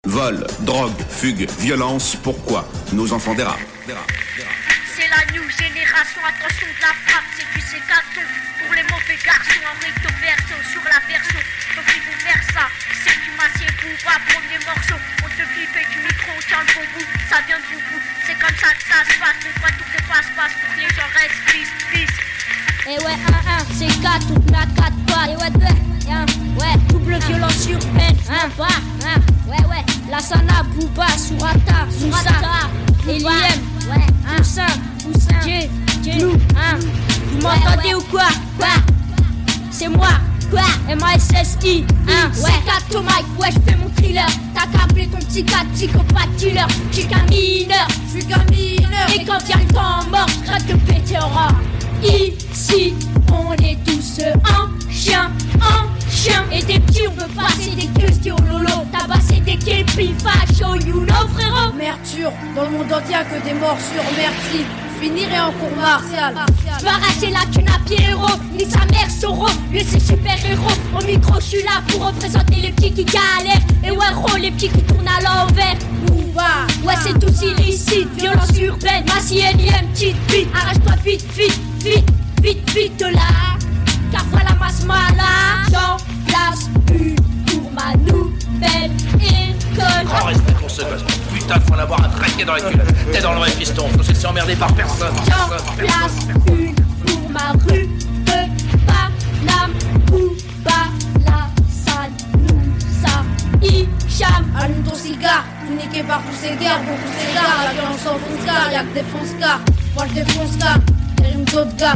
Vol, drogue, fugue, violence, pourquoi nos enfants dérapent. C'est la new génération, attention de la frappe, c'est du sécaton. Pour les mauvais garçons, en recto verso sur la version. Donc ils vont faire ça, c'est du massier bouba, premier morceau. On te flippe du micro, on tient le bon bout, ça vient de boubou. C'est comme ça que ça se passe, mais pas tout est passe-passe pour que les gens restent peace. Et ouais, 1-1, c'est 4, toute ma 4 pattes. Et ouais, double violence urbaine. Ouais, la Sana, Bouba, Surata, Eliem, Poussin, Blue, vous m'entendez ou quoi? C'est moi, MASSI, c'est 4 au mic, ouais, j'fais mon thriller. T'as câblé ton petit gars, psychopathe killer. J'suis qu'un mineur, et quand vient le temps mort, j'rate de péter en rare. Ici, on est tous en chien. Et des petits, on veut passer des questions lolo. Tabasser des képis, facho, you know frérot. Merture, dans le monde entier y'a que des morsures. Merci, finirai en cours martial. J'veux arracher la thune à pied héros. Ni sa mère Soro, lui c'est super héros. Au micro j'suis là pour représenter les petits qui galèrent. Et ouais gros, les petits qui tournent à l'envers. Ouais c'est tous illicite, violence urbaine. Massi énième, petite bite. Arrache-toi vite de là. Car voilà masse malade. J'en place une pour ma nouvelle école. Grand respect pour ce gosse. Putain, faut l'avoir attraqué dans la culotte. T'es dans le vrai piston, faut se laisser emmerder par personne. J'en place une pour ma rue de Paname. Bouba, la salle, Moussa, Hicham. Allume ton cigare, tout niqué par tous ces gars. Beaucoup s'égarent, la violence enfonce car y'a que des fonce-cars. Moi j'défonce car, des rimes d'autres gars.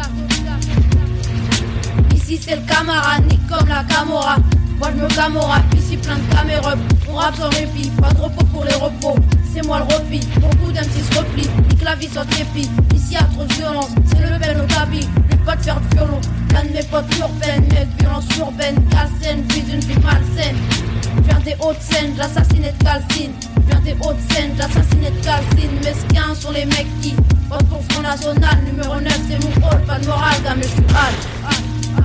Ici c'est le Camara, nique comme la Camorra. Moi je me camorra, ici plein de caméras. On rappe sans répit, pas de repos pour les repos. C'est moi le repi, beaucoup d'MC se replient. Nique la vie sans képi, ici y'a trop de violence. C'est le peine au cabine, lui pas de faire de violon. L'un de mes potes urbaines, mec, violence urbaine. Calcène, vis une vie malsaine. Viens des Hauts-de-Seine, l'assassinette calcine. Viens des Hauts-de-Seine, l'assassinette calcine. Mesquins sont les mecs qui votent pour Front National. Numéro 9 c'est mon hall, pas de morale, gars mais j'suis hal.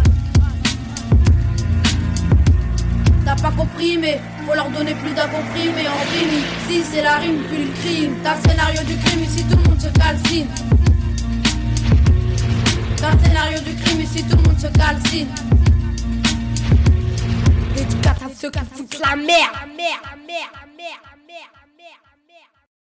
T'as pas compris mais faut leur donner plus d'un comprimé en rime. Si c'est la rime puis le crime. T'as le scénario du crime ici tout le monde se calcine. T'as le scénario du crime ici tout le monde se calcine. Dédicace à ceux qui foutent la merde.